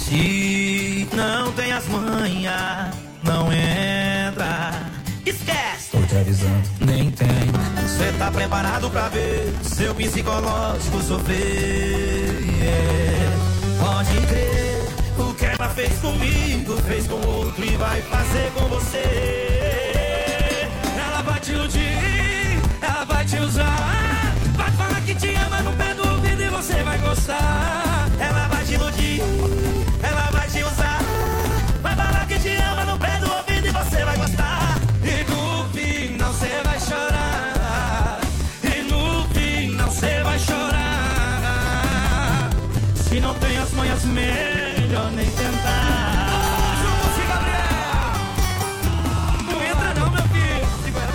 Se não tem as manhas, não entra. Esquece, tô te avisando, nem tem. Cê tá preparado pra ver seu psicológico sofrer? Pode crer, o que ela fez comigo, fez com outro e vai fazer com você. Ela vai te iludir, ela vai te usar, vai falar que te ama no pé do ouvido e você vai gostar. Ela vai te iludir, ela vai te usar, vai falar que te ama no pé do ouvido e você vai gostar. E no final cê vai chorar, e no final cê vai chorar. Se não tem as manhas, melhor nem tentar. João Gabriel, não entra não, meu filho.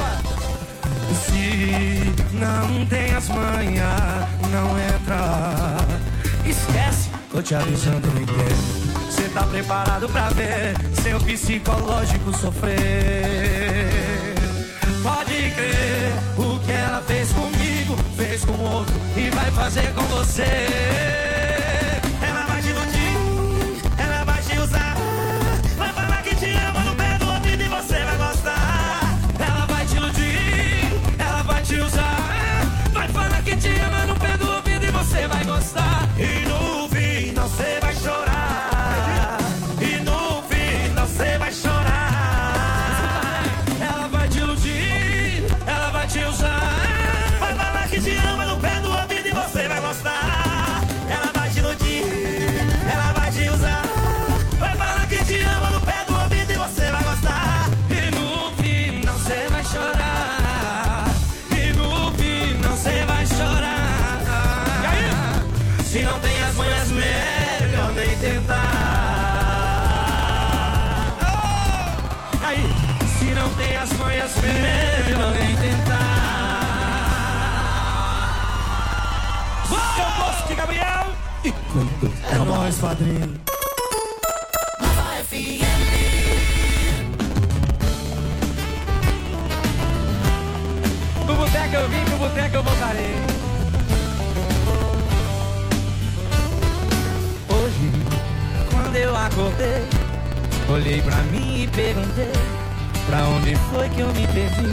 Se não tem as manhas, não entra. Esquece, tô te avisando, não entendo. Cê tá preparado pra ver seu psicológico sofrer? Pode crer, o que ela fez comigo, fez com outro e vai fazer com você. Ela vai te iludir, ela vai te usar, vai falar que te ama no pé do ouvido e você vai gostar. Ela vai te iludir, ela vai te usar, vai falar que te ama no pé do ouvido e você vai gostar. E no final você vai chorar, e no final você vai chorar. Ela vai te iludir, ela vai te usar, vai falar que te ama no pé do ouvido e você vai gostar. Ela vai te iludir, ela vai te usar, vai falar que te ama no pé do ouvido e você vai gostar. E no final você vai chorar, e no final você vai chorar. E aí? Se não tem as manhas, melhor nem tentar. Oh! Aí, se não tem as manhas, melhor nem tentar. Seu Bosque Gabriel e Cleiton. É nóis, padrinho. Nova FM. Pro boteco eu vim, pro boteco eu voltarei. Hoje, quando eu acordei, olhei pra mim e perguntei: pra onde foi que eu me perdi?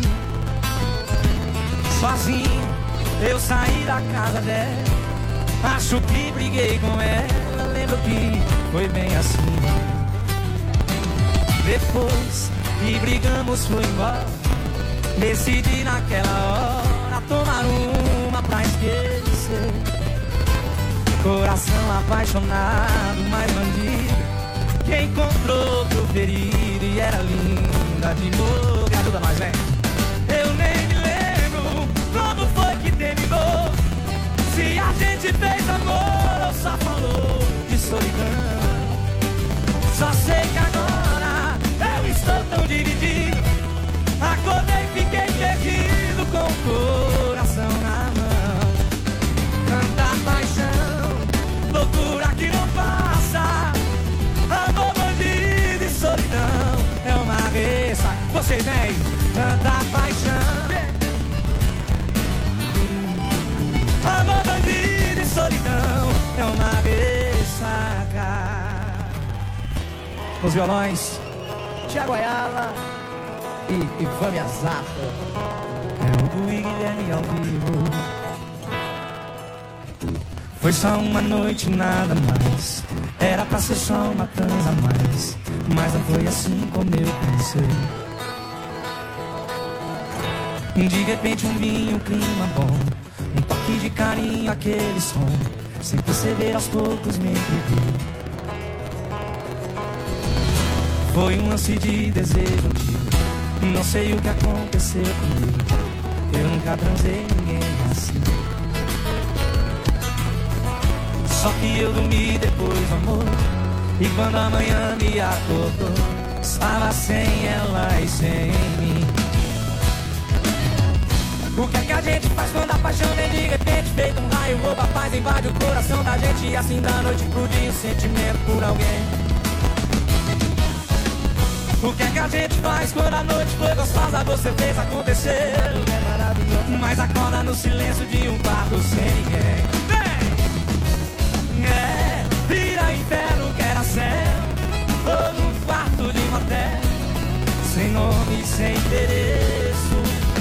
Sozinho, eu saí da casa dela, acho que briguei com ela, lembro que foi bem assim. Depois que brigamos foi embora, decidi naquela hora tomar uma pra esquecer. Coração apaixonado, mas bandido, que encontrou outro ferido e era linda de novo. Me ajuda nós, vem. Eu nem me lembro como foi que terminou, se a gente fez amor ou só falou de solidão. Só sei que agora eu estou tão dividido, acordei e fiquei perdido com o coração na mão. Tanta paixão, loucura que não passa, amor, bandido e solidão é uma ressaca. Vocês vêm, tanta paixão, amor, bandido e solidão é uma ressaca. Os violões, Thiago Ayala e Ivan Miyazato. É o Hugo e Guilherme ao vivo. Foi só uma noite, nada mais, era pra ser só uma transa a mais, mas não foi assim como eu pensei. De repente um vinho, um clima bom, um toque de carinho, aquele som, sem perceber aos poucos me entreguei. Foi um lance de desejo antigo, não sei o que aconteceu comigo, eu nunca transei ninguém assim. Só que eu dormi depois do amor, e quando a manhã me acordou, estava sem ela e sem mim. O que é que a gente faz quando a paixão vem de repente, feito um raio, rouba a paz, invade o coração da gente, e assim da noite pro dia o sentimento por alguém. O que é que a gente faz quando a noite foi gostosa, você fez acontecer, mas acorda no silêncio de um quarto sem ninguém. Vira inferno que era sério. nome, sem endereço.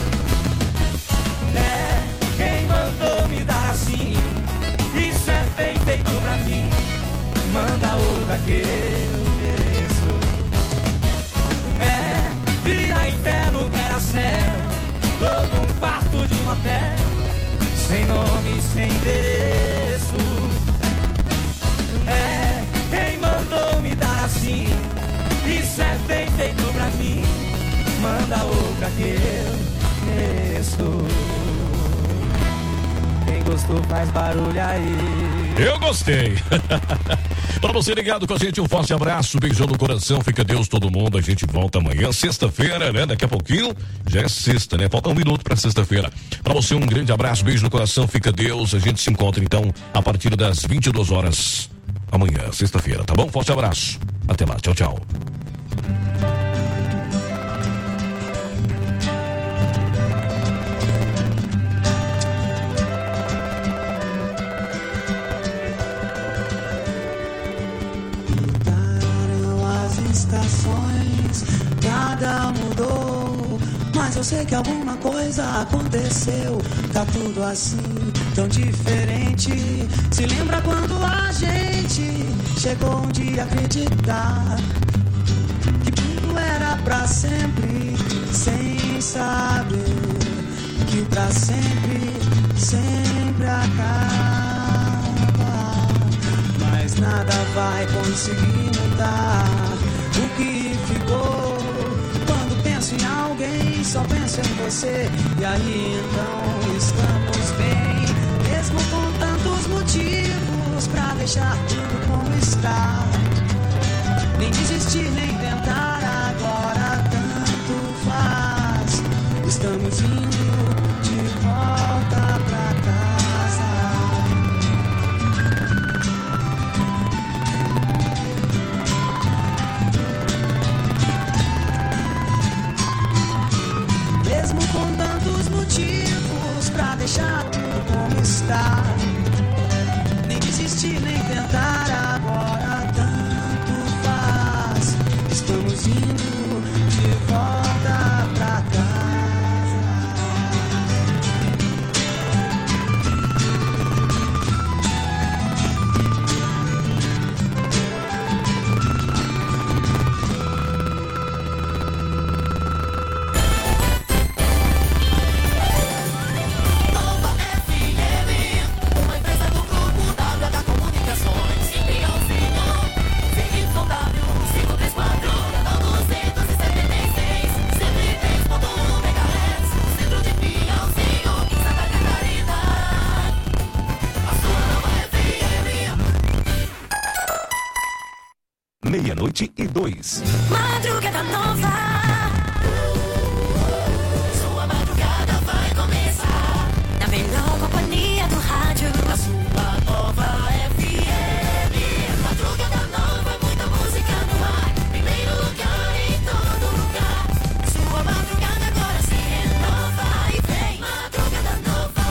É quem mandou me dar assim. Isso é bem feito pra mim. Manda outra que eu mereço. É vira inferno, era céu. Todo um quarto de um hotel. Sem nome, sem endereço. É quem mandou me dar assim. Isso é bem feito pra mim. Manda outra que eu mereço. Quem gostou faz barulho aí. Eu gostei. Pra você ligado com a gente, um forte abraço, beijão no coração, fica Deus todo mundo, a gente volta amanhã, sexta-feira, né, daqui a pouquinho, já é sexta, né, falta um minuto pra sexta-feira. Pra você um grande abraço, beijo no coração, fica Deus, a gente se encontra então a partir das 22 horas amanhã, sexta-feira, tá bom? Forte abraço, até lá, tchau, tchau. Nada mudou, mas eu sei que alguma coisa aconteceu. Tá tudo assim, tão diferente. Se lembra quando a gente chegou um dia a acreditar que tudo era pra sempre, sem saber que o pra sempre, sempre acaba. Mas nada vai conseguir mudar o que ficou. Quando penso em alguém, só penso em você. E aí então estamos bem, mesmo com tantos motivos pra deixar tudo como está. Nem desistir, nem tentar, agora tanto faz. Estamos indo de volta pra casa. Mesmo com tantos motivos pra deixar tudo como está. Nem desistir, nem tentar, agora tanto faz. Estamos indo de volta pra casa. Meia-noite e 2. Madrugada nova. Sua madrugada vai começar. Na melhor companhia do rádio. A sua nova FM. Madrugada nova, muita música no ar. Primeiro lugar em todo lugar. Sua madrugada agora se renova. E vem Madrugada nova.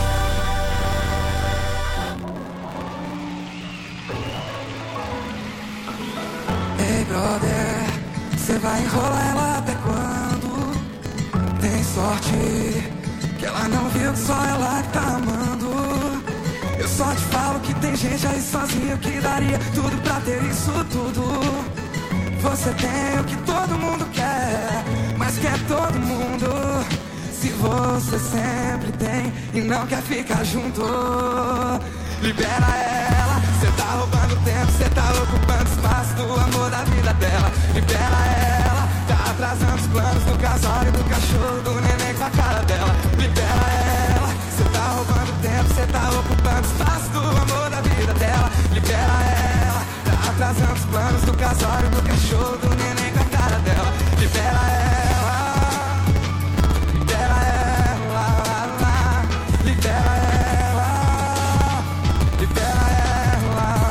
Ei, brother, cê vai enrolar ela até quando? Tem sorte que ela não viu que só ela que tá amando. Eu só te falo que tem gente aí sozinha que daria tudo pra ter isso tudo. Você tem o que todo mundo quer, mas quer todo mundo. Se você sempre tem e não quer ficar junto, libera ela. Cê tá roubando tempo, cê tá ocupando espaço do amor da vida dela. Libera ela, tá atrasando os planos do casório, do cachorro, do neném com a cara dela. Libera ela, cê tá roubando tempo, cê tá ocupando espaço do amor da vida dela. Libera ela, tá atrasando os planos do casório, do cachorro, do neném com a cara dela. Libera ela, libera ela, libera ela, libera ela.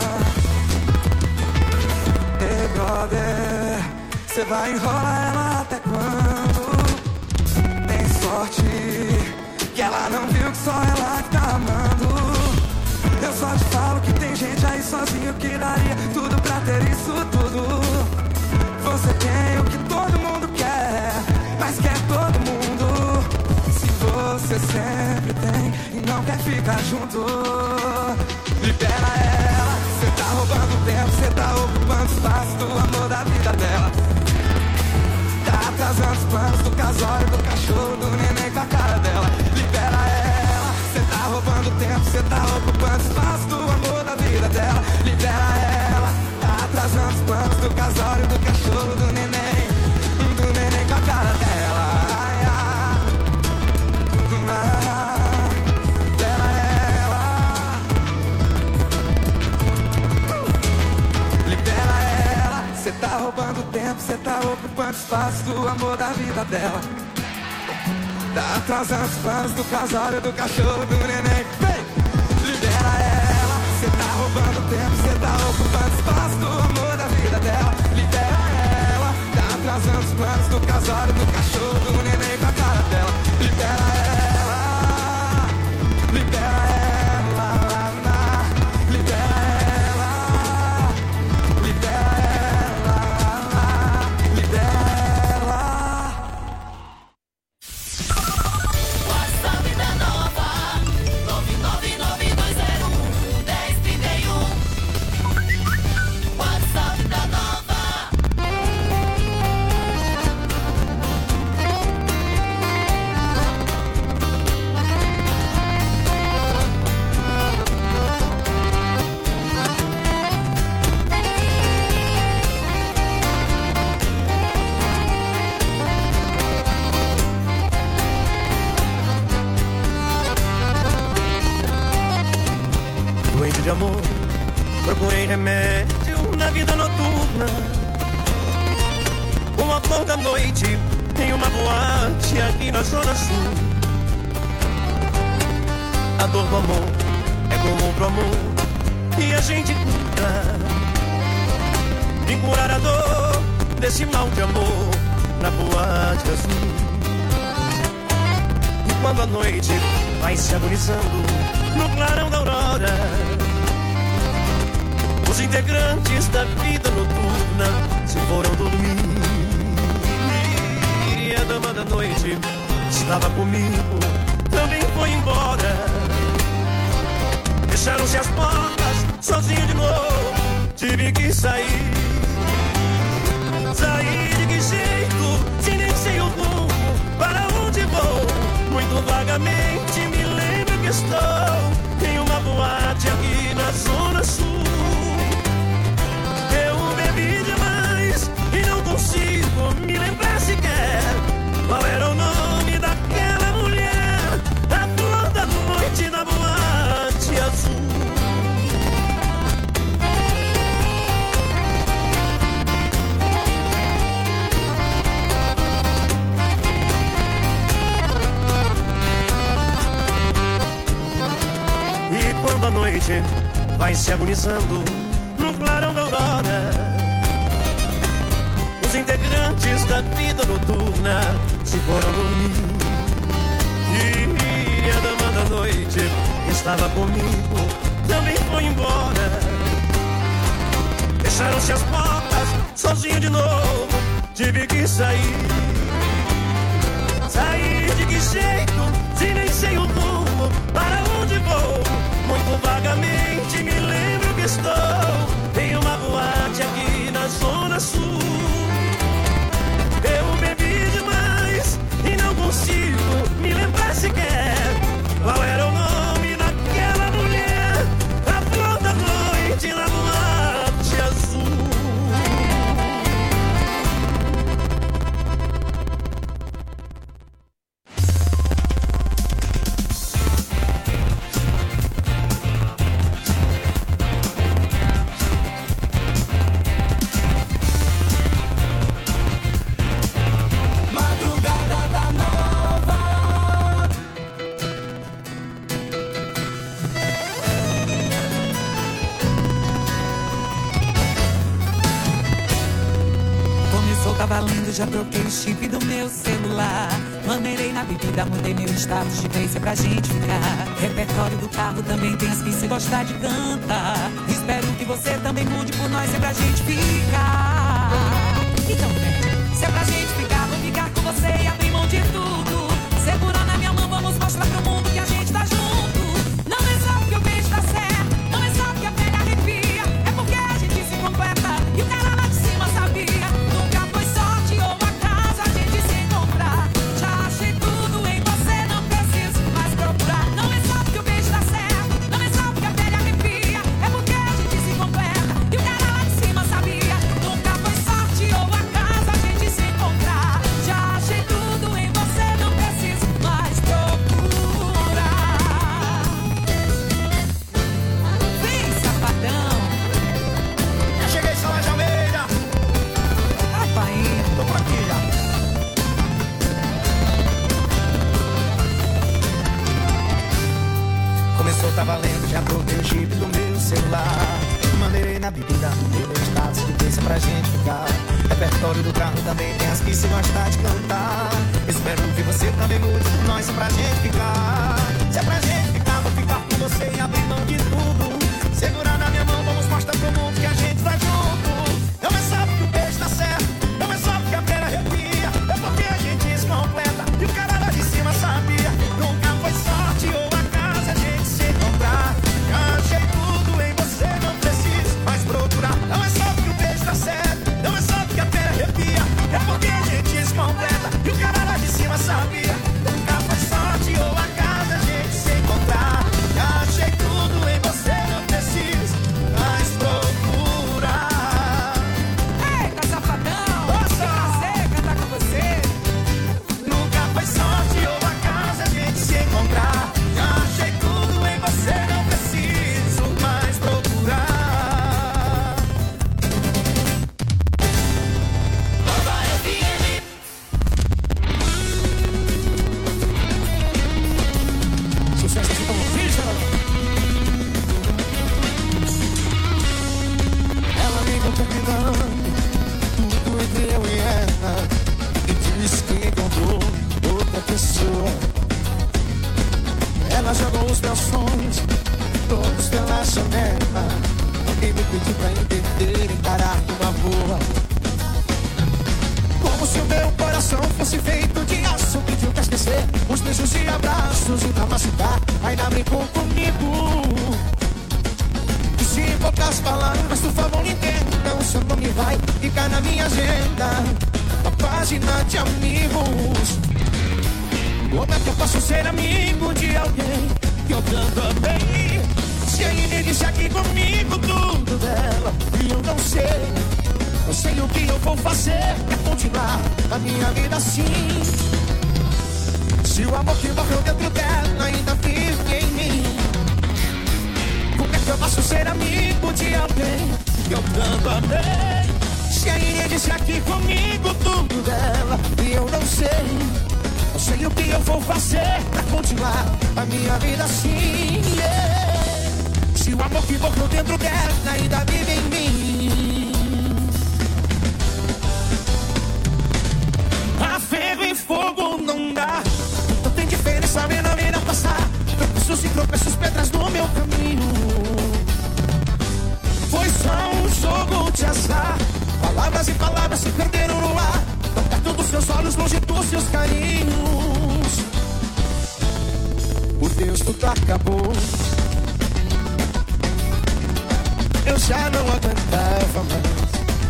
Ei, brother, cê vai enrolar ela até quando? Tem sorte que ela não viu que só ela que tá amando. Eu só te falo que tem gente aí sozinho que daria tudo pra ter isso tudo. Você tem o que todo mundo quer, fica junto. Libera ela, cê tá roubando tempo, cê tá ocupando espaço do amor da vida dela. Tá atrasando os planos do casório, do cachorro, do neném com a cara dela. Libera ela, cê tá roubando tempo, cê tá ocupando espaço do amor da vida dela. Libera ela, tá atrasando os planos do casório, do cachorro, do neném com a cara dela. Libera ela, cê tá roubando tempo, cê tá ocupando espaço do amor da vida dela. Tá atrasando os planos do casório, do cachorro, do neném. Vem! Libera ela, cê tá roubando tempo, cê tá ocupando espaço do amor da vida dela. Libera ela, tá atrasando os planos do casório, do cachorro, do neném com a cara dela. Libera ela, libera ela, libera ela, libera ela, libera ela. WhatsApp da Nova 999201031. WhatsApp da Nova. Doente de amor, procurei remédio na vida noturna. Uma flor da noite em uma boate aqui na Zona Sul. A dor do amor é comum pro amor e a gente cura. Vim curar a dor desse mal de amor na boate azul. E quando a noite vai se agonizando no clarão da aurora, os integrantes da vida noturna se foram dormir. E a dama da noite estava comigo, também foi embora. Fecharam-se as portas, sozinho de novo, tive que sair. Sair de que jeito, se nem sei o rumo, para onde vou? Muito vagamente me lembro que estou em uma boate aqui na Zona Sul. Eu bebi demais e não consigo me lembrar sequer qual era o nome daquela mulher, a flor da noite na boate azul. E quando a noite vai se agonizando no clarão da aurora, os integrantes da vida noturna se foram dormir. E a dama da noite estava comigo, também foi embora. Fecharam-se as portas, sozinho de novo, tive que sair. Sair de que jeito, se nem sei o rumo, para onde vou? Muito vagamente me lembro que estou em uma boate aqui na Zona Sul. Eu bebi demais e não consigo me lembrar sequer qual era o nome daquela mulher, a flor da noite na boate azul. Tava lindo, já troquei o chip do meu celular. Maneirei na bebida, mudei meu status de vez pra gente ficar. Repertório do carro também tem as que se gostar de cantar. Espero que você também mude por nós, é pra gente ficar. Então vem, se é pra gente ficar, vou ficar com você e abrir mão de tudo. Segura na minha mão, vamos mostrar pro mundo que a gente tá junto. pra gente ficar. Repertório do carro também tem as que se gostar de cantar. Espero que você também mude por nós, é pra gente ficar. Se é pra gente ficar, vou ficar com você e abrir mão de tudo. Segurar na minha mão, vamos mostrar pro mundo que a gente tá junto. Não é só porque o beijo tá certo, não é só porque a pena arrepia, é porque a gente se completa e o cara lá de cima sabia. Nunca foi sorte ou acaso a gente se encontrar. Já achei tudo em você, não preciso mais procurar. Não é só porque o beijo tá certo, não é só porque a pena arrepia, é porque a gente se completa e o cara lá de cima sabia. Nunca foi sorte ou acaso a gente se encontrar. Já achei tudo em você, não preciso mais procurar. Eita, safadão! Nossa! Prazer cantar com você. Nunca foi sorte ou acaso a gente se encontrar. Já achei tudo em você, não preciso mais procurar. Nova FM. Sucesso de Tom Fischer. Ela me terminando tudo entre eu e ela e disse que encontrou outra pessoa. Ela jogou os meus sonhos todos pela janela e me pediu pra entender e encarar numa boa. Como se o meu coração fosse feito de aço, pediu pra esquecer os beijos e abraços e pra machucar, ainda brincou comigo. E se em poucas palavras, por favor, entenda, o seu nome vai ficar na minha agenda, na página de amigos. Como é que eu posso ser amigo de alguém que eu tanto amei? Se ainda disse aqui comigo tudo dela e eu não sei. Eu sei o que eu vou fazer pra continuar a minha vida assim. Se o amor que morreu dentro dela ainda vive em mim, como é que eu posso ser amigo de alguém que eu tanto amei? Se ainda disse aqui comigo tudo dela e eu não sei. Eu sei o que eu vou fazer pra continuar a minha vida assim, yeah. Se o amor que morreu dentro dela ainda vive em mim. A ferro e fogo não dá. Não tem diferença ver na vida passar. Tropeços e tropeços, pedras no meu caminho. Foi só um jogo de azar. Palavras e palavras se perderam no ar. Tão perto dos seus olhos, longe dos seus carinhos. Por Deus, tudo acabou. Eu já não aguentava mais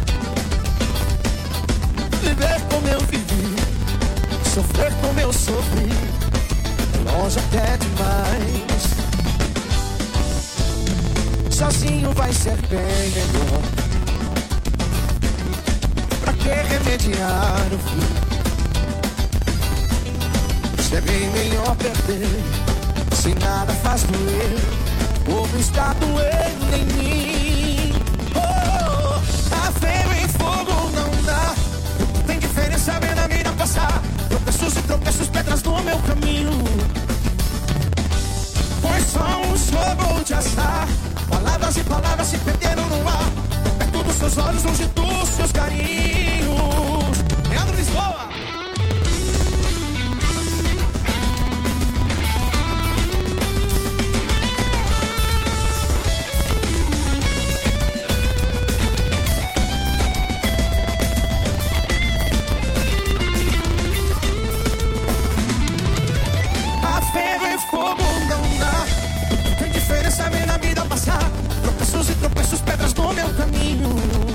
viver como eu vivi, sofrer como eu sofri, longe até demais. Sozinho vai ser bem melhor. Pra que remediar o fim? Se é bem melhor perder, se nada faz doer, como está doendo em mim. Oh, a ferro e fogo não dá. Tem diferença ver na vida passar. Tropeços e tropeços, pedras no meu caminho. Foi só um jogo de azar. Palavras e palavras se perderam no ar. Perto dos seus olhos, longe dos seus carinhos. Leandro Lisboa. Tropeços e tropeços, pedras no meu caminho.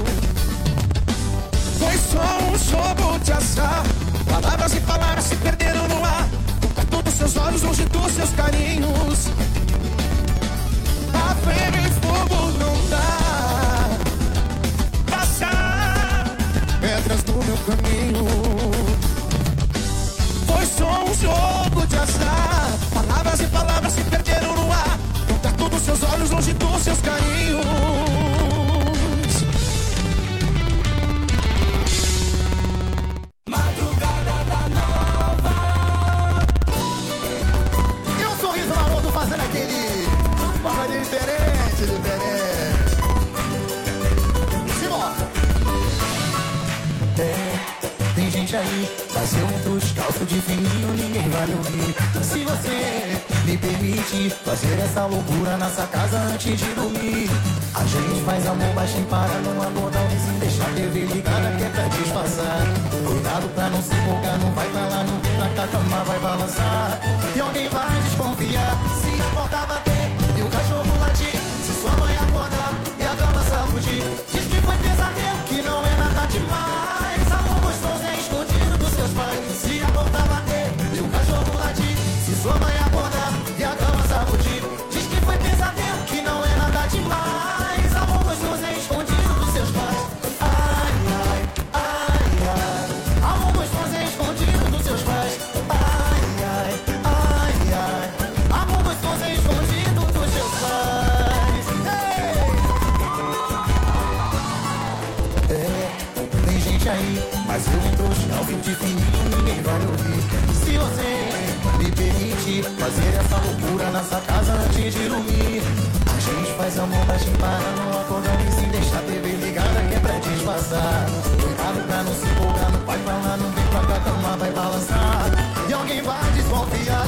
Foi só um jogo de azar. Palavras e palavras se perderam no ar. Perto dos seus olhos, longe dos seus carinhos. A ferro e fogo não dá. Passar pedras no meu caminho. Foi só um jogo de azar. Palavras e palavras se perderam no ar. Perto dos seus olhos, longe dos seus carinhos. Madrugada da Nova. E um sorriso maroto fazendo mas eu entro descalço de fininho, ninguém vai me ouvir. Se você me permite fazer essa loucura nessa casa antes de dormir, a gente faz amor baixinho para não acordar o vizinho, deixa a TV ligada que é pra disfarçar. Cuidado pra não se empolgar, não vai pra lá, não vem pra cá, a cama vai balançar. E alguém vai desconfiar se a porta bater e o cachorro latir, se sua mãe acordar e a cama sacudir. Diz que foi pesadelo, que não é nada demais. Amor gostoso é escondido dos seus pais. Se a porta bater e o cachorro latir, se sua mãe acordar e a cama sacudir. Diz que foi pesadelo, que não é nada demais. Amor gostoso é escondido dos seus pais. Ai, ai, ai, ai. Amor gostoso é escondido dos seus pais. Ai, ai, ai, ai. Amor gostoso é escondido dos seus pais. Tem gente aí, mas eu entro ao de fininho, ninguém vai me ouvir. Se você me permite fazer essa loucura nessa casa antes de dormir, a gente faz amor baixinho para não acordar e se deixar a TV ligada que é pra disfarçar. Cuidado pra não se empolgar, não vai falar, não vem pra cá, a cama vai balançar. E alguém vai desconfiar.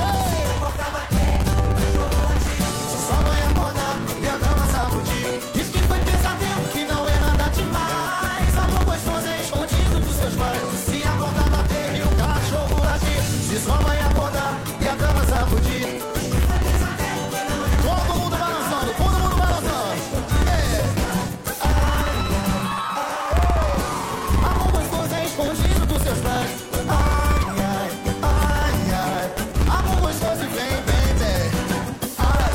Se sua mãe acordar e a cama sacudir, diz que foi pesadelo, que não é nada demais. Amor gostoso é escondido dos seus pais. Se a porta bater e o cachorro latir, se sua mãe acordar e a cama sacudir. Todo mundo balançando, todo mundo balançando. Amor gostoso é escondido dos seus pais. Ai, ai, ai, ai. Amor gostoso vem, vem, vem. Ai,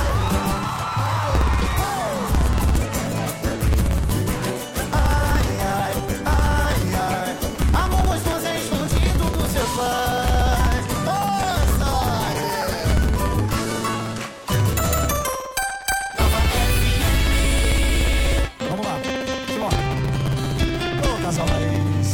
ai, ai, ai. Amor gostoso é escondido dos seus pais. Nossa, vamos lá, simbora. Ô, casal raiz.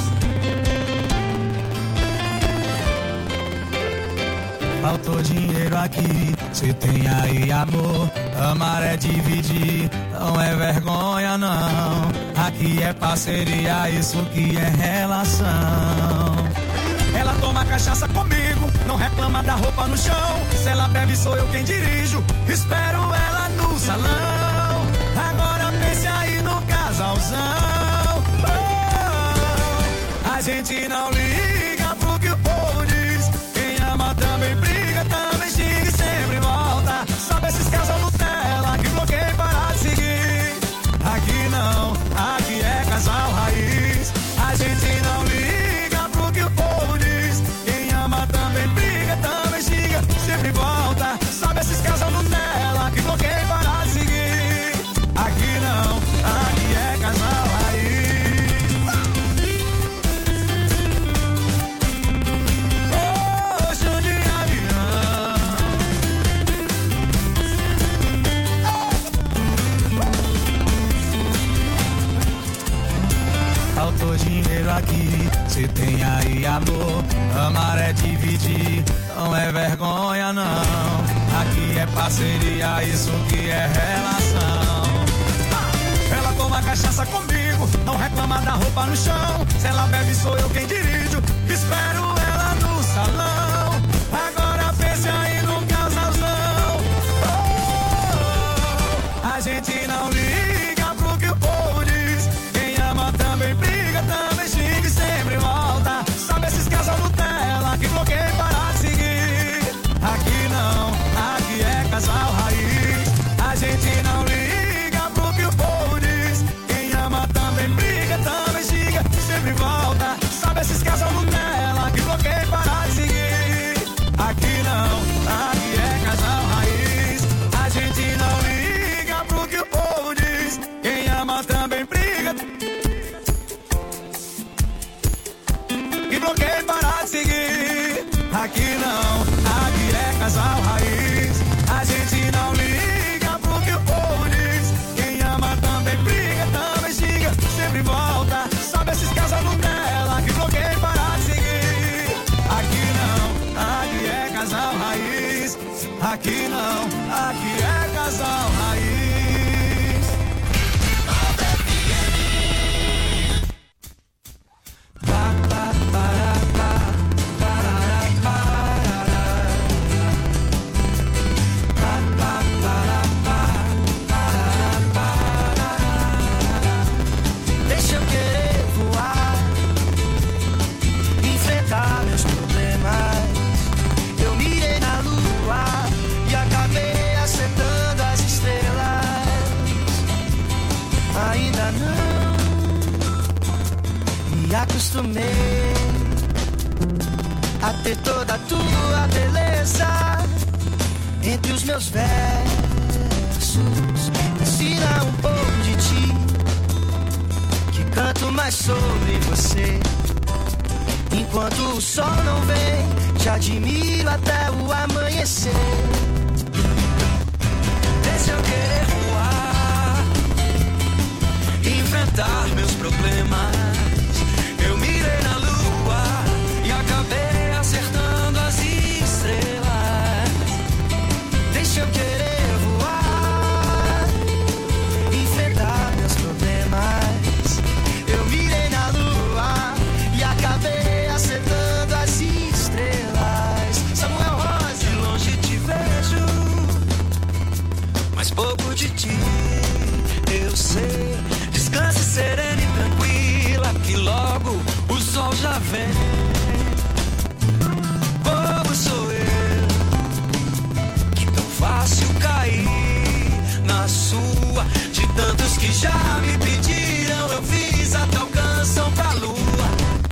Faltou dinheiro aqui, cê tem aí amor. Amar é dividir, não é vergonha não. Aqui é parceria, isso que é relação. Ela toma cachaça comigo, não reclama da roupa no chão. Se ela bebe sou eu quem dirijo, espero ela no salão. Agora pense aí no casalzão. A gente não liga pro que o povo diz. Quem ama também briga, também xinga e sempre volta. Sabe esses casal Nutella que bloqueia para de seguir. Aqui não, aqui é casal raiz. A gente não liga pro que o povo diz. Quem ama também briga, também xinga, sempre volta. Sabe esses casal Nutella que bloqueia para de seguir. Aqui não, aqui é casal raiz. Faltou dinheiro aqui, cê tem aí amor. Amar é dividir, não é vergonha não. Aqui é parceria, isso que é relação. Ela toma cachaça comigo, não reclama da roupa no chão. Se ela bebe sou eu quem dirijo, espero ela no salão. Agora pense aí no casalzão. A gente não liga pro que o povo diz. Quem ama também briga, também xinga e sempre volta. Sabe esses casal Nutella que bloqueia para de seguir. Aqui não, aqui é casal raiz. A gente não liga pro que o povo diz. Quem ama também briga, também xinga e sempre volta. Sabe esses casal Nutella que bloqueia para de seguir. Aqui não, aqui é casal raiz. A gente não liga pro que o povo diz. Quem ama também briga e bloqueia para de seguir. Aqui não, aqui é casal raiz. A gente não liga pro que o povo diz. Quem ama também briga, também xinga, sempre volta. Sabe esses casal Nutella que bloqueia para de seguir. Aqui não, aqui é casal raiz. Aqui não, aqui é casal raiz. ainda não me acostumei a ter toda a tua beleza entre os meus versos. Ensina um pouco de ti, que canto mais sobre você. Enquanto o sol não vem, te admiro até o amanhecer. Deixa eu querer voar, enfrentar meus problemas. Eu mirei na lua e acabei acertando as estrelas. Deixa eu querer voar, enfrentar meus problemas. Eu mirei na lua e acabei acertando as estrelas. Samuel Rosa, de longe te vejo, mas pouco de ti eu sei. Descanse serena e tranquila, que logo o sol já vem. Bobo sou eu, que tão fácil cair na sua. De tantos que já me pediram, eu fiz a tal canção pra lua.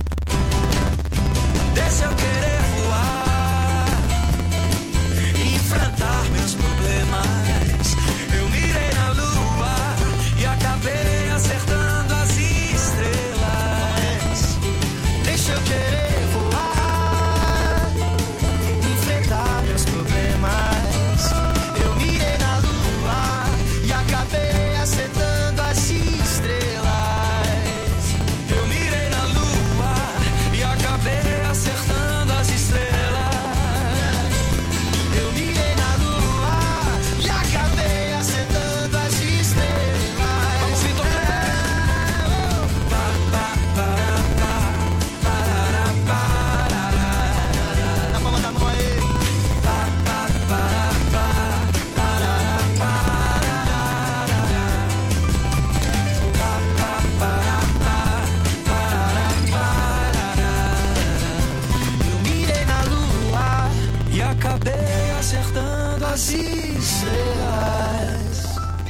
Deixa eu querer voar, enfrentar meus problemas. Eu mirei na lua e acabei acertando as estrelas. Deixa eu querer voar, enfrentar meus problemas. Eu mirei na lua e acabei acertando as estrelas. Eu mirei na lua e acabei acertando as estrelas. Eu mirei na lua e acabei acertando as estrelas. Vamos, Vitor. Na palma da mão aí. Eu mirei na lua e acabei acertando as estrelas.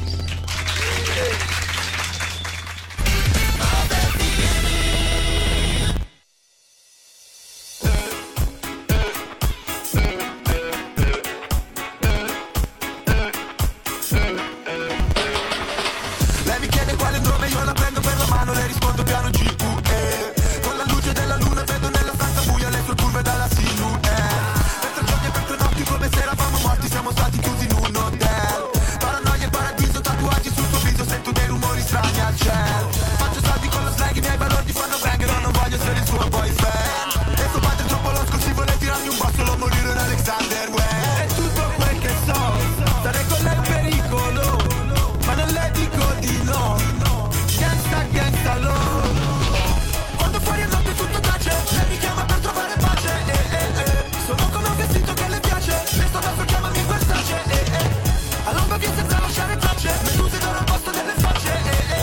Lei mi chiede quale nome, io la prendo per la mano, le rispondo piano G-U-E. Con la luce della luna vedo nella stanza buia le sue curve dalla silhouette. Per 3 giorni e per 3 notti come se eravamo morti, siamo stati chiusi in un hotel. Paranoia e paradiso, tatuaggi sul suo viso, sento dei rumori strani al cielo. Faccio saldi con lo slang, i miei valori fanno bang, no, non voglio essere il suo boyfriend. E suo padre troppo losco, si vuole tirarmi un basso, lo morire in Alexander Wang. È tutto quel che so, stare con lei è un pericolo, ma non le dico di no. Gangsta, gangsta, love. Quando fuori è notte tutto tace, lei mi chiama per trovare pace, Sono come un vestito che le piace, le sto adesso chiamami Versace, All'ombra via senza lasciare tracce, meduse da un posto delle facce,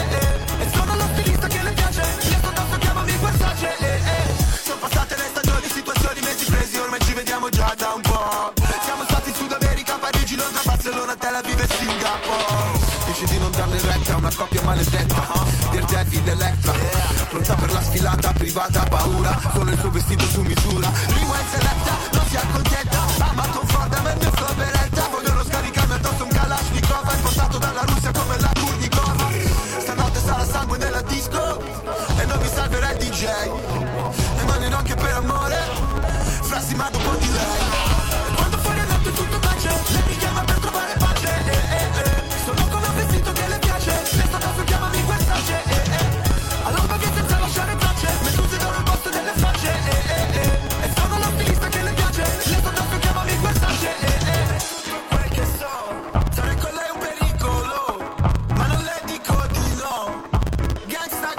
E sono lo stilista che le piace, le sto adesso chiamami Versace, Sono passate le stagioni, situazioni, mesi presi, ormai ci vediamo già da un po'. Siamo stati in Sud America, Parigi, Londra, Barcellona, Tel Aviv e Singapore. Dici di non darle retta, una coppia maledetta, Dear David Electra, pronta per la sfilata privata, paura, solo il suo vestito su misura. Rewind seletta, non si accontenta, ama conforta, ma il mio flow beretta. Vogliono scaricarmi addosso un Kalashnikov, importato dalla Russia come la Kurnikov. Stanotte sarà sangue nella disco, e non mi salverà il DJ. E mani anche per amore, frasi ma dopo di lei. E quando fuori è notte tutto tace, lei mi chiama per trovare pace, Sono come un vestito che le piace, le sto adesso chiamami Versace, All'ombra via senza lasciare tracce, meduse da un posto delle facce, E sono lo stilista che le piace, le sto adesso chiamami Versace, Quel che so, stare con lei è un pericolo, ma non le dico di no. Gangsta,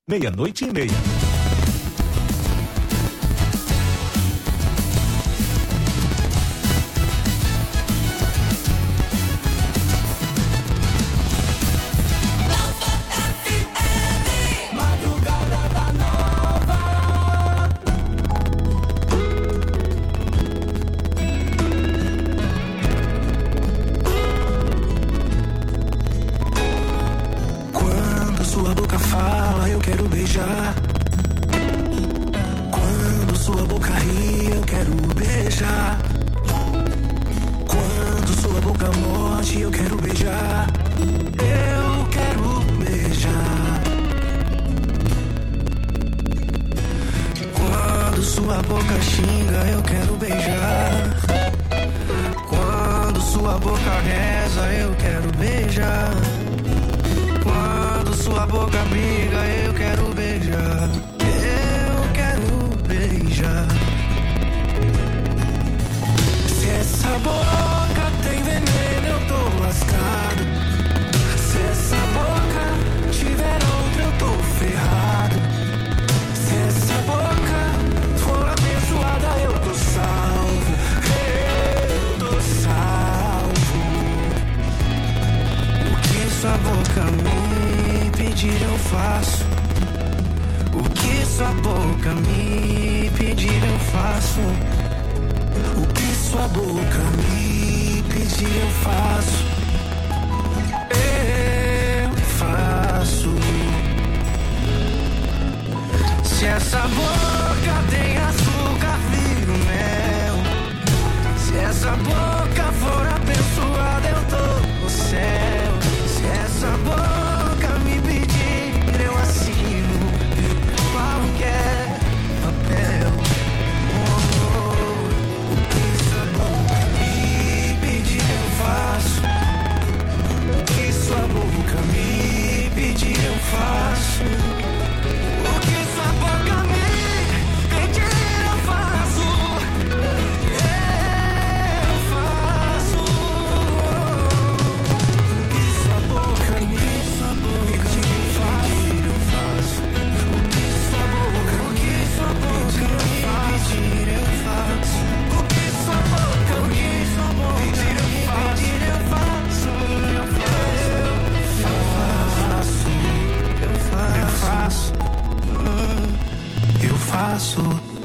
meia-noite-e-meia. Sua boca fala, eu quero beijar. Quando sua boca ri, eu quero beijar. Quando sua boca morde, eu quero beijar. Eu quero beijar. Quando sua boca xinga, eu quero beijar. Quando sua boca reza, eu quero beijar. Quando sua boca briga, eu quero beijar. Eu quero beijar. Se essa boca tem veneno, eu tô lascado. Se essa boca tiver outra, eu tô ferrado. Se essa boca for abençoada, eu tô salvo. Eu tô salvo. O que sua boca me pedir eu faço. O que sua boca me pedir eu faço. O que sua boca me pedir eu faço. Eu faço. Se essa boca tem açúcar, vira mel. Se essa boca for abençoada, eu tô no céu. Se essa boca me pedir, eu assino qualquer papel. O que sua boca me pedir, eu faço. O que sua boca me pedir, eu faço. O que sua boca me pedir, eu faço. Eu faço. O que sua boca me pedir, eu faço. O que sua boca me pedir, eu faço. O que sua boca me pedir, eu faço. Eu faço.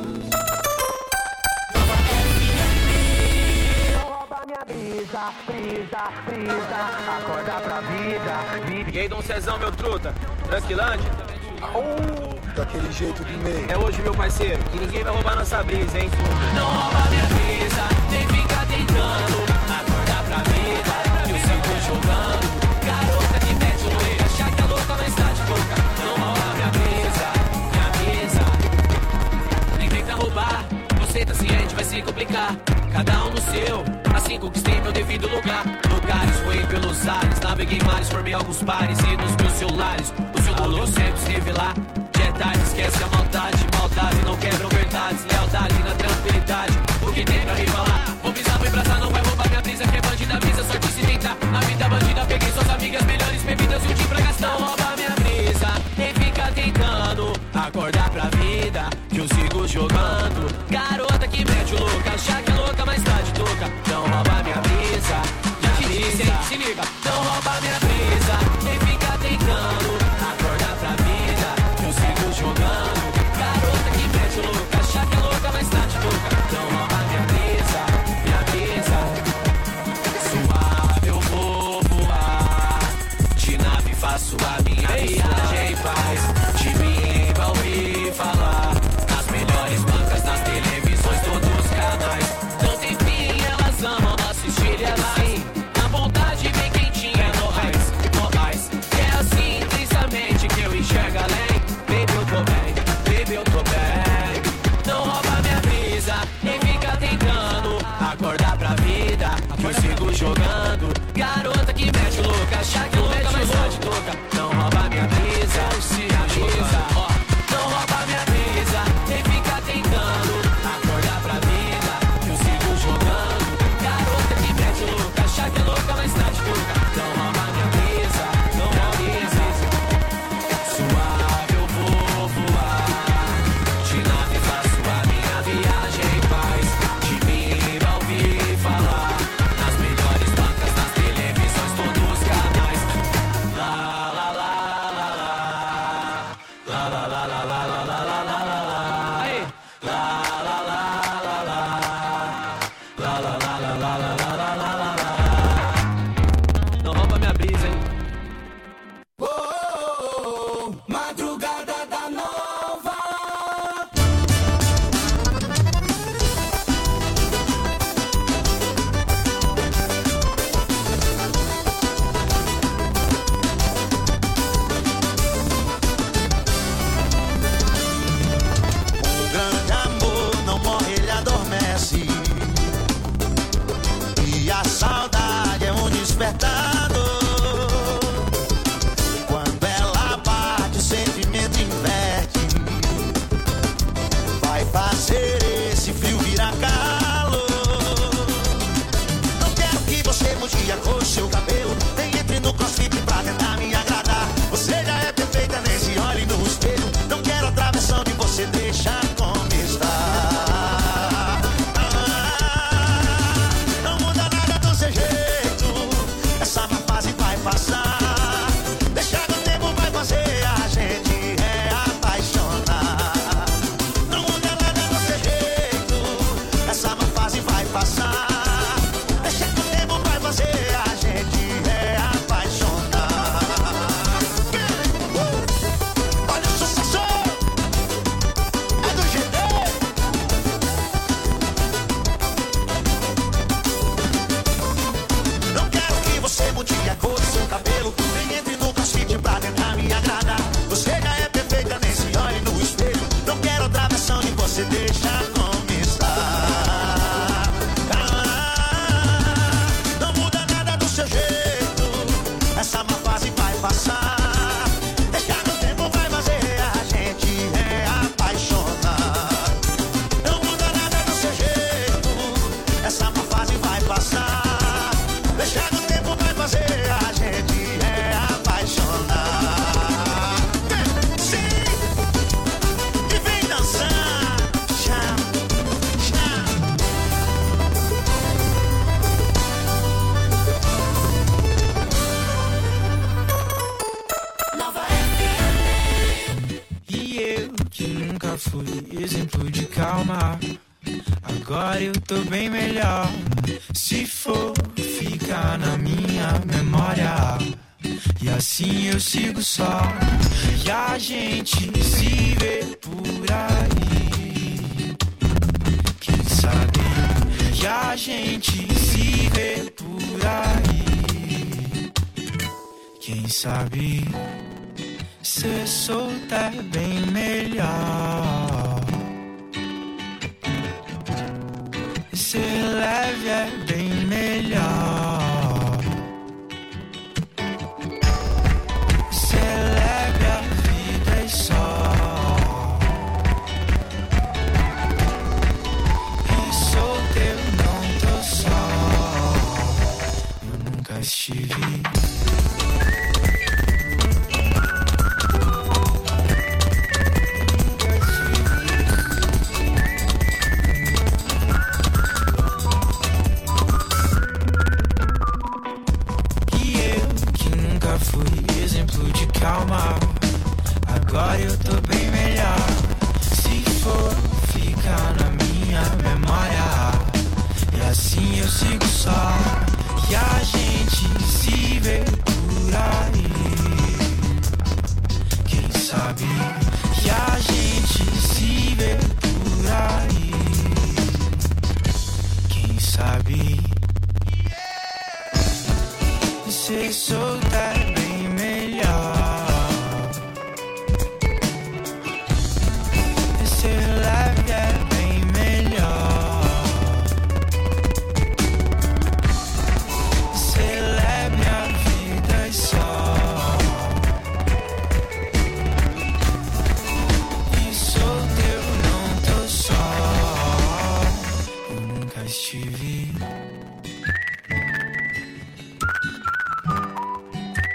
Rouba minha brisa, brisa, brisa. Acorda pra vida. E aí, Dom Cezão, meu truta. Tranquilândia? Daquele jeito de meio. É hoje, meu parceiro, que ninguém vai roubar nossa brisa, hein? Não rouba minha brisa, nem fica tentando. Acorda pra vida, eu sigo jogando. Garota que mete o leite, achar que é louca, mas tá de boca. Não rouba minha brisa, nem tenta roubar. Você tá ciente, vai se complicar. Cada um no seu, assim conquistei meu devido lugar. Lugares, voei pelos ares, naveguei mares, formei alguns pares. E nos meus celulares, o seu alô sempre esteve lá. De tarde, esquece a maldade, maldade não quebram verdades. Lealdade na tranquilidade, o que tem pra refalar. Vou pisar, vou embraçar, não vai roubar minha brisa. Que é bandida, brisa, sorte se tentar. A vida bandida, peguei suas amigas, melhores bebidas e um dia pra gastar. Não rouba minha brisa, nem fica tentando. Acordar pra vida, que eu sigo jogando. Garota que mete o louco, achar que é louca, mas tá de touca. Não rouba minha brisa, se liga. Não rouba minha brisa, nem fica tentando. Acordar pra vida, que eu sigo jogando. Garota que mete o louco, achar que é louca, mas tá de touca. Não rouba minha brisa, suave eu vou voar. De nave faço a minha viagem em paz. De mim vai ouvir falar. Nas melhores bancas, nas televisões, todos os canais. Não tem fim, elas amam nosso estilo, elas sim. Na vontade vem quem te despertador. Quando ela bate, o sentimento inverte. Vai fazer esse frio virar calor. Não quero que você mude a cor do seu cabelo, nem entre no crossfit pra tentar me agradar. Você já é perfeita, nem se olhe no espelho. Não quero outra versão de você, deixa como está. Não muda nada do seu jeito, essa má fase vai passar. Deixa que o tempo vai fazer a gente reapaixonar. Não muda nada do seu jeito, essa má fase vai passar. Deixa que o tempo vai fazer a gente reapaixonar. Olha o sucesso, é do GD. Não quero que você mude a cor do seu cabelo, nem entre no crossfit pra tentar me agradar. Você já é perfeita, nem se olhe no espelho. Não quero outra versão de você, deixa como está. Não muda nada do seu jeito, essa má fase vai passar. Deixa que o tempo vai fazer a gente reapaixonar. Não muda nada do seu jeito, essa má fase vai passar. Deixa que o tempo vai fazer a gente reapaixonar. Sim, e vem dançar. Tchau, tchau. Nova FM. E eu que nunca fui exemplo de calma, agora eu tô bem melhor. Se for ficar na minha memória, e assim eu sigo só. E a gente se vê por aí, quem sabe? E a gente se vê por aí, quem sabe? Ser solta é bem melhor, ser leve é bem melhor, ser leve a vida é só. E solteiro não tô só, eu nunca estive. Fui exemplo de calma, agora eu tô bem melhor. Se for ficar na minha memória, e assim eu sigo só. E a gente se vê por aí, quem sabe? E a gente se vê por aí, quem sabe? Ser solta é bem melhor, ser leve é bem melhor, ser leve a vida é só. E solteiro não tô só, eu nunca estive.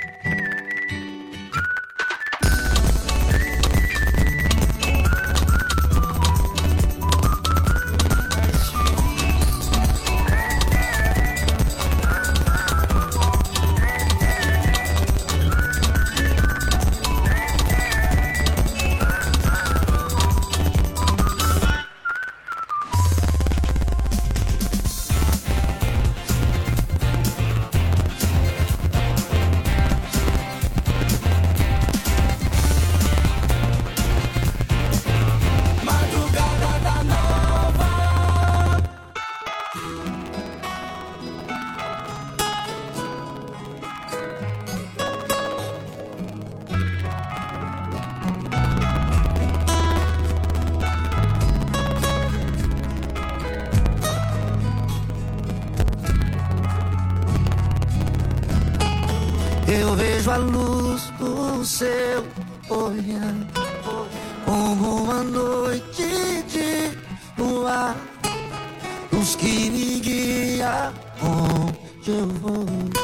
Eu vejo a luz do seu olhar como uma noite de luar, luz que me guia onde eu vou.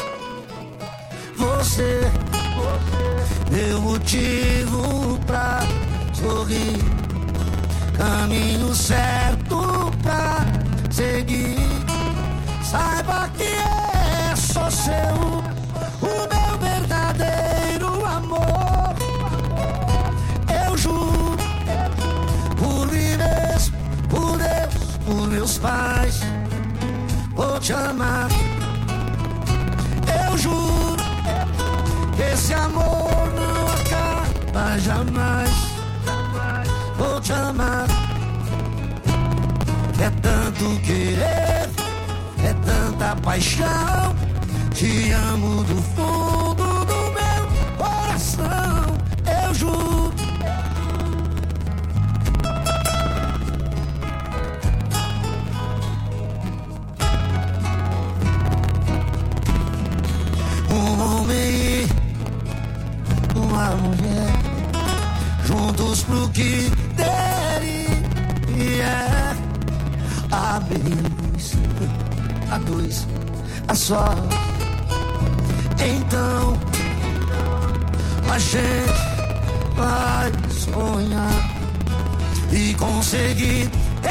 Você, meu motivo pra sorrir, caminho certo pra seguir. Saiba que sou seu, o meu verdadeiro amor. Eu juro, por mim mesmo, por Deus, por meus pais, vou te amar. Eu juro que esse amor não acaba jamais. Vou te amar. É tanto querer, é tanta paixão. Te amo do fundo do meu coração. Eu juro. Um homem e uma mulher, juntos pro que derem e é. A luz, a dois, a só. Então a gente vai sonhar e conseguir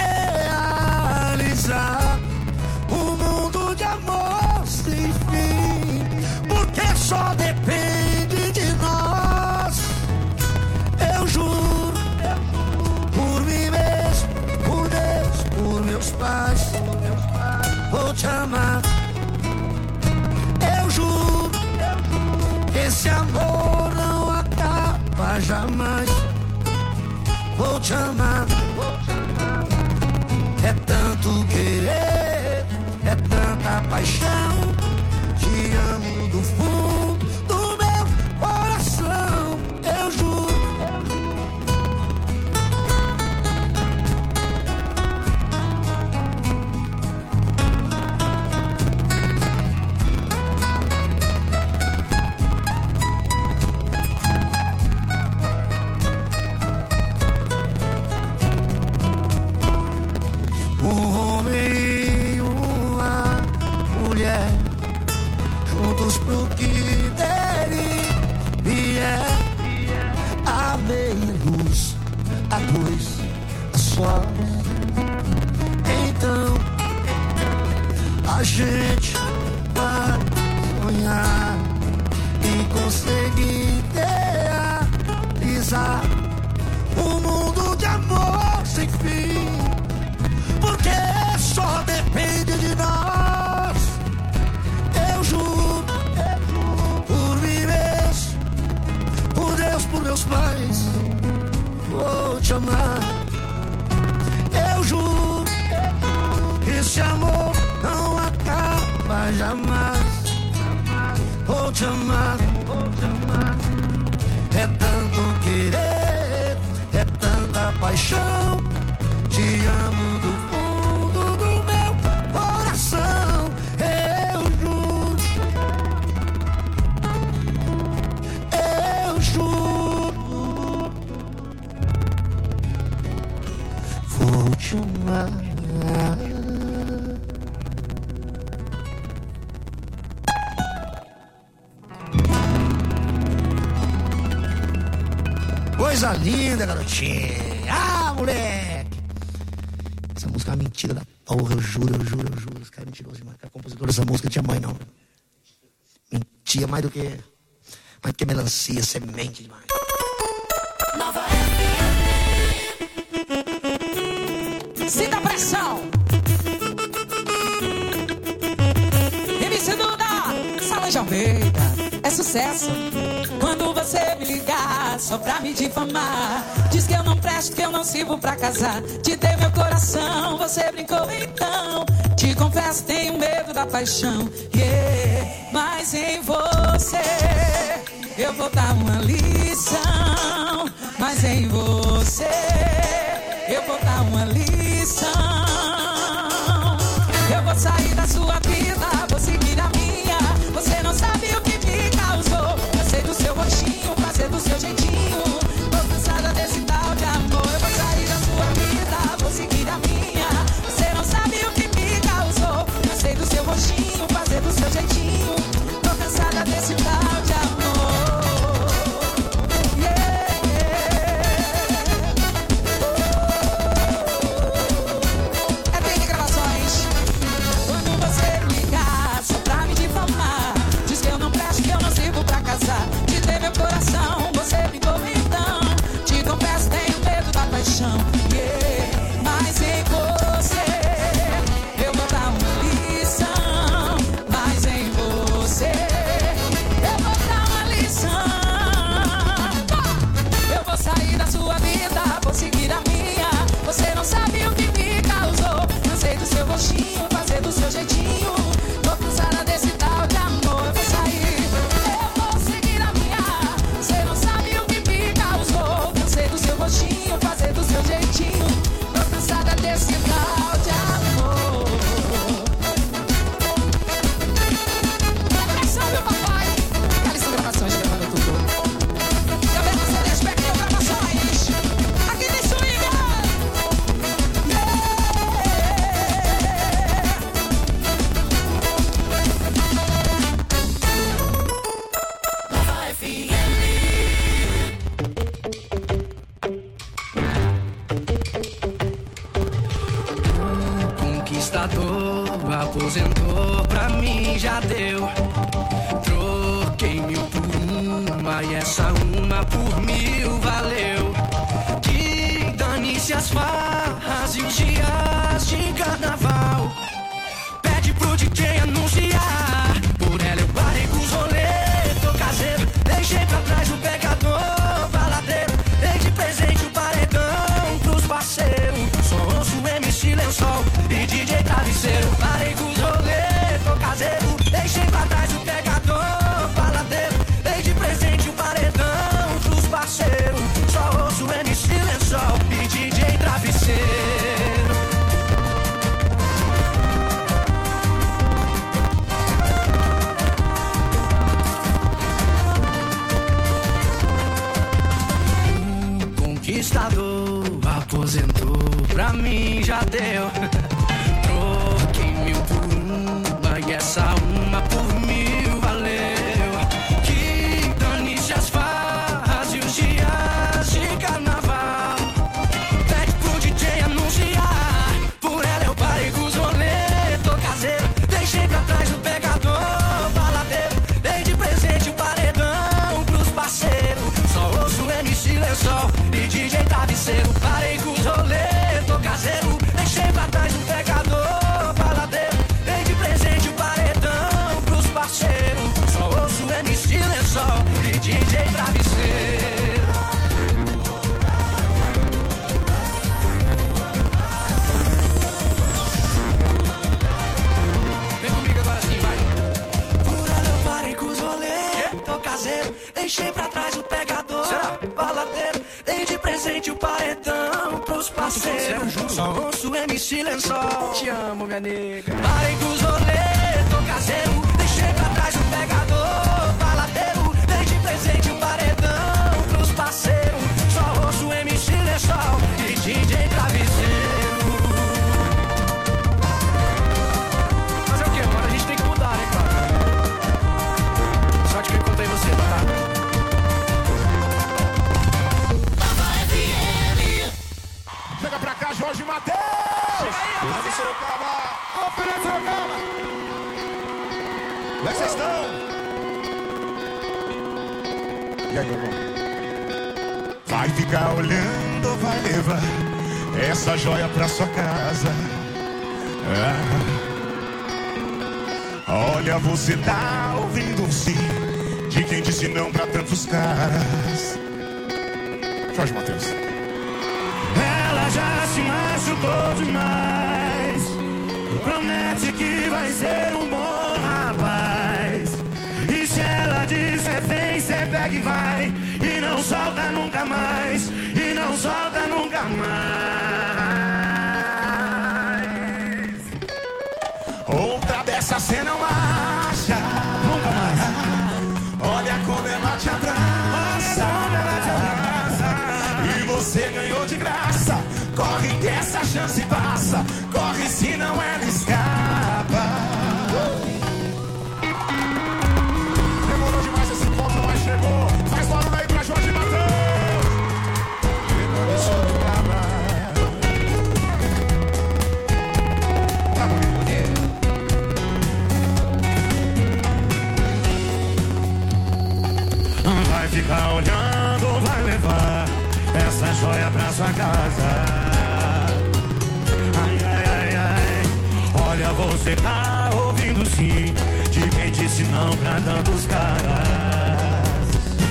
realizar um mundo de amor sem fim, porque só depende de nós. Eu juro, por mim mesmo, por Deus, por meus pais, vou te amar. Eu juro, esse amor não acaba jamais. Vou te amar. É tanto querer, é tanta paixão. Te amo do fundo do meu coração. Eu juro. Um homem e uma mulher, juntos pro que derem vier. A meia luz, a dois, a só. Então a gente vai sonhar e conseguir realizar um mundo de amor sem fim, porque só depende de nós. Eu juro, por mim mesmo, por Deus, por meus pais, vou te amar. Eu juro, esse amor não acaba jamais. Vou te amar, vou te amar. É tanto querer, é tanta paixão. Te amo do fundo do meu coração. Eu juro, eu juro, vou te amar. Coisa linda, garotinha. Ah, moleque. Essa música é uma mentira da porra, eu juro, eu juro, eu juro. Esse cara é mentiroso demais. O compositor dessa música não tinha mãe, não. Mentia mais do que melancia, semente demais. Nova FM. Sinta a pressão. MC Duda, Solange Almeida, é sucesso. Quando você me ligar só pra me difamar, diz que eu não presto, que eu não sirvo pra casar. Te dei meu coração, você brincou então. Te confesso, tenho medo da paixão, yeah. Mas em você eu vou dar uma lição. Mas em você eu vou dar uma lição. Eu vou sair da sua vida, vou seguir a minha. Você não sabe o que me causou. aposentou, pra mim já deu. Troquei 1000 por uma e essa uma por 1000 valeu. Que dane-se as farras e os dias de carnaval. Pede pro DJ anunciar. Por ela eu parei com os rolês, tô caseiro. Deixei pra trás o pecador baladeiro. Dei de presente o paredão pros parceiros. Só ouço MC Lençol e DJ Travesseiro. Parei com os rolês, tô caseiro. Deixei pra trás o pecador baladeiro. Dei de presente o paredão pros parceiros. Só ouço MC Lençol e DJ Travesseiro. Conquistador, aposentou, pra mim já deu. Troquei 1000 por uma e essa uma por 1000 valeu. Que dane-se as farras e os dias de carnaval. Pede pro DJ anunciar. Por ela eu parei com os rolês, tô caseiro. Deixei pra trás o pegador baladeiro. Dei de presente o paredão pros parceiros. Só ouço MC Lençol e DJ Travesseiro. Parei com os rolês, tô caseiro. Deixei pra trás o pegador baladeiro. Dei de presente o paredão pros parceiros. Só ouço MC Lençol e DJ Travesseiro. Vem comigo agora sim, vai. Por ela eu parei com os rolês, tô caseiro. Deixei pra trás o pegador baladeiro. Dei de presente o paredão pros parceiros. Só ouço MC Lençol. Te amo, minha nega. Parei com os rolês, tô caseiro. Deixei pra trás o pegador baladeiro. Dei de presente o paredão pros parceiros. Só ouço MC Lençol e DJ Travesseiro. Fazer o que, mano? A gente tem que mudar, né, cara? Só que eu encontrei você, tá? Chega pra cá, Jorge Mateus! Chega aí, Sorocaba! Ô, Sorocaba! Como é que vocês estão? E aí, meu irmão? Vai ficar olhando ou vai levar essa joia pra sua casa? Olha, você tá ouvindo sim de quem disse não pra tantos caras. Jorge Mateus. Ela já se machucou demais. Promete que vai ser um bom rapaz. E se ela disser vem, cê pega e vai. E não solta nunca mais. E não solta nunca mais. Outra dessa cê não acha. Nunca mais. Olha como ela te abraça. E você ganhou de graça. Corre que essa chance passa. Corre senão ela escapa. Demorou demais esse encontro, mas chegou. Faz barulho aí pra Jorge Mateus. Tá bonito. Vai ficar olhando ou vai levar essa joia pra sua casa? Ai, ai, ai, ai. Olha, você tá ouvindo sim de quem disse não pra tantos caras.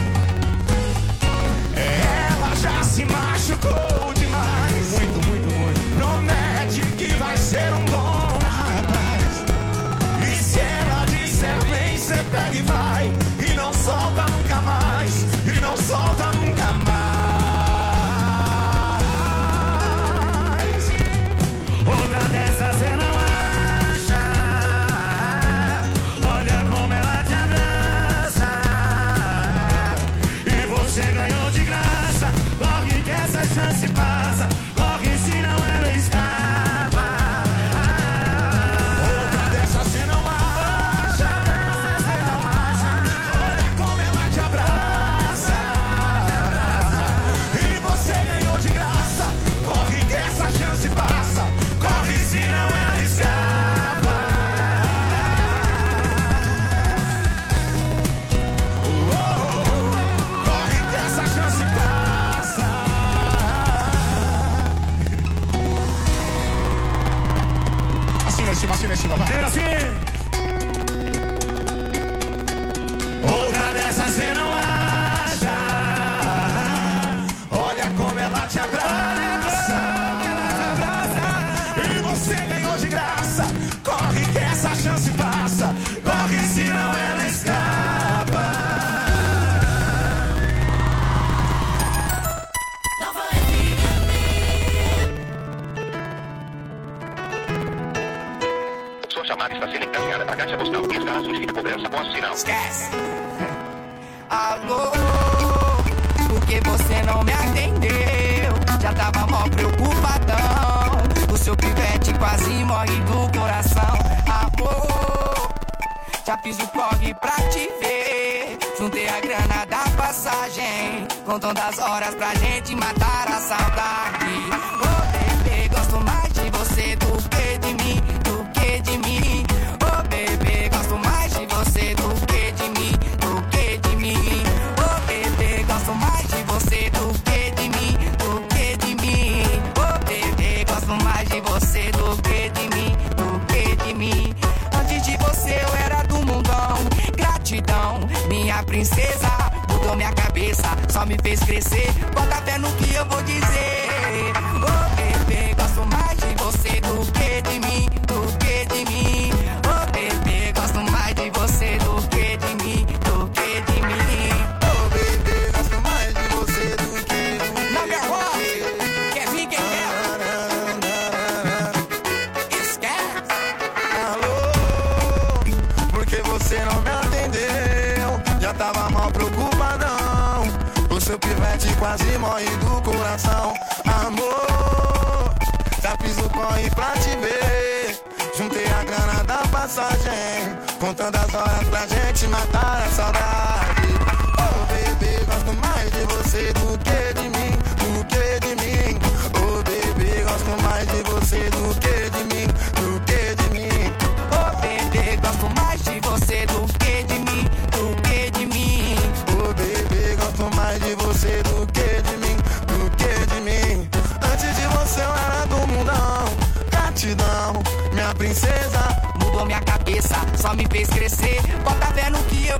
Ela já se machucou demais. Muito, muito, muito. Promete que vai ser um bom rapaz. E se ela disser vem, cê pega e vai. E não solta nunca mais. E não solta nunca mais. Outra dessa cê não acha. Olha como ela te abraça. E você ganhou de graça. Corre que essa chance passa. Corre senão ela escapa. Outra dessa cê não acha. caso de conversa com sinal. Esquece. Alô, por que você não me atendeu? Já tava mó preocupadão. O seu pivete quase morre do coração. Amor, já fiz o corre pra te ver. Juntei a grana da passagem, contando as horas pra gente matar a saudade. Oh bebê, gosto mais de você do que de mim, do que de mim. Oh bebê, gosto mais de você do que de mim, do que de mim. Oh bebê, gosto mais de você do que de mim, do que de mim. Oh bebê, gosto mais de você do que de mim, do que de mim. Antes de você eu era do mundão. Gratidão, minha princesa, mudou minha cabeça, só me fez crescer. Bota fé no que eu vou dizer. Oh bebê, gosto mais de você do que de mim, do que de mim. Oh bebê, gosto mais de você do que de mim, do que de mim. Oh bebê, gosto mais de você do que de mim. Na minha rua, quer vir, quem quer? Esquece. Alô, porque você não me atendeu? Já tava mal preocupadão. O seu pivete quase morre do coração. Amor, já fiz o corre pra te ver. Juntei a grana da passagem, contando as horas pra gente matar a saudade. Oh bebê, gosto mais de você do que de mim, do que de mim. Oh bebê, gosto mais de você do que de mim, do que de mim. Oh bebê, gosto mais de você do que de mim, do que de mim. Oh bebê, gosto mais de você do que de mim, do que de mim. Antes de você eu era do mundão. Gratidão, minha princesa, mudou minha cabeça, só me fez crescer. Bota fé no que